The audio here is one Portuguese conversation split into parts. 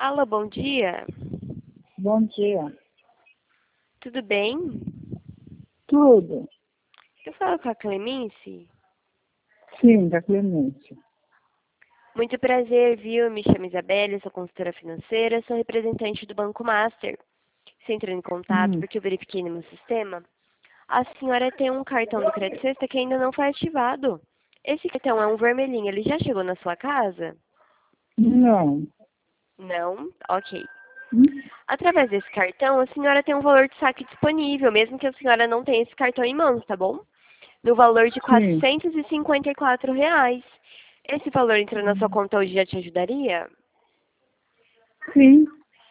Alô, bom dia. Bom dia. Tudo bem? Tudo? Eu falo com a Clemence. Sim, da Clemência. Muito prazer, viu? Me chamo Isabelle, sou consultora financeira, sou representante do Banco Master. Você entrou em contato porque eu verifiquei no meu sistema. A senhora tem um cartão do Crédito Sexta que ainda não foi ativado. Esse cartão é um vermelhinho, ele já chegou na sua casa? Não. Não? Ok. Hum? Através desse cartão, a senhora tem um valor de saque disponível, mesmo que a senhora não tenha esse cartão em mãos, tá bom? No valor de R$ Sim. 454. Esse valor entrando na sua conta hoje já te ajudaria? Sim.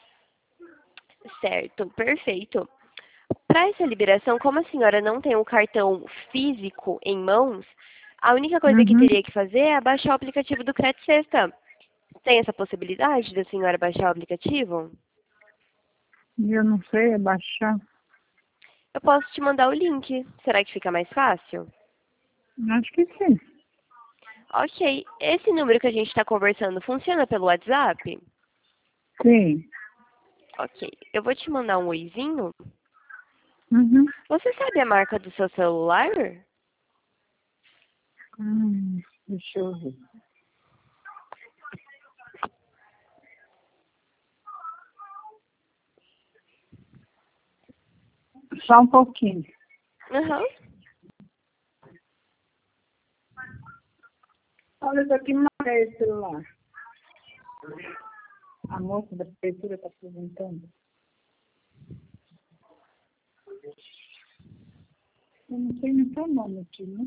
Certo, perfeito. Para essa liberação, como a senhora não tem o cartão físico em mãos, a única coisa que Uhum. teria que fazer é baixar o aplicativo do Crédito Sexta. Tem essa possibilidade da senhora baixar o aplicativo? Eu não sei baixar. Eu posso te mandar o link. Será que fica mais fácil? Acho que sim. Ok. Esse número que a gente está conversando funciona pelo WhatsApp? Sim. Ok. Eu vou te mandar um oizinho. Uhum. Você sabe a marca do seu celular? Deixa eu ver. Só um pouquinho. Aham. Olha, isso aqui não é esse celular. A moça da prefeitura está perguntando. Eu não sei nem seu nome aqui, né?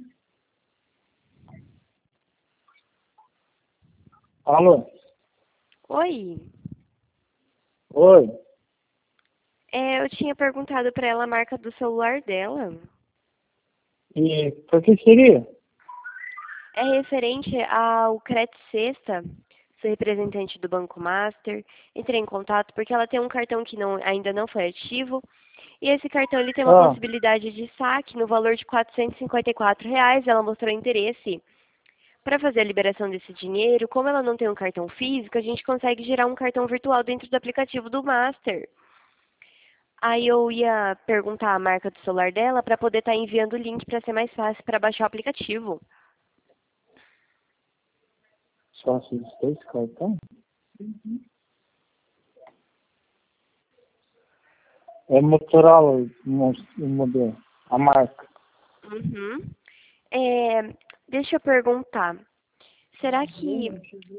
Alô? Oi. Oi. Eu tinha perguntado para ela a marca do celular dela. E por que seria? É referente ao Crédito Sexta, sou representante do Banco Master. Entrei em contato porque ela tem um cartão que ainda não foi ativo. E esse cartão ele tem uma Ah, possibilidade de saque no valor de R$ 454. Ela mostrou interesse. Para fazer a liberação desse dinheiro, como ela não tem um cartão físico, a gente consegue gerar um cartão virtual dentro do aplicativo do Master. Aí eu ia perguntar a marca do celular dela para poder estar enviando o link para ser mais fácil para baixar o aplicativo. só esses dois cartões? É Motorola o modelo, a marca. Uhum. É, deixa eu perguntar. Será que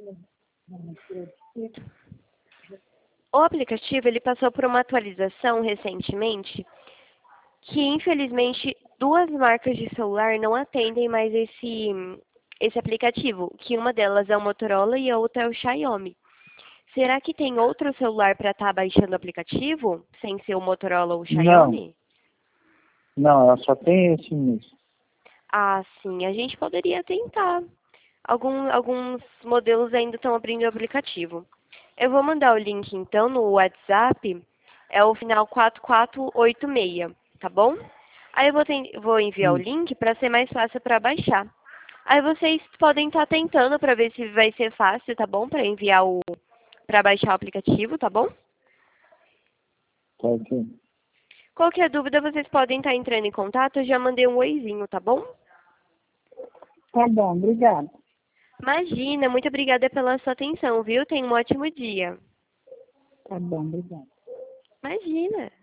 o aplicativo ele passou por uma atualização recentemente que infelizmente duas marcas de celular não atendem mais esse aplicativo, que uma delas é o Motorola e a outra é o Xiaomi. Será que tem outro celular para estar baixando o aplicativo, sem ser o Motorola ou o Não, Xiaomi? não, ela só tem esse mesmo. Ah, sim, a gente poderia tentar. Alguns modelos ainda estão abrindo o aplicativo. Eu vou mandar o link então no WhatsApp, é o final 4486, tá bom? Aí vou enviar o Hum. link para ser mais fácil para baixar. Aí vocês podem estar tentando para ver se vai ser fácil, tá bom? Para baixar o aplicativo, tá bom? Tá aqui. Qualquer dúvida vocês podem estar entrando em contato, eu já mandei um oizinho, tá bom? Tá bom, obrigada. Imagina, muito obrigada pela sua atenção, viu? Tenha um ótimo dia. Tá bom, obrigada. Imagina.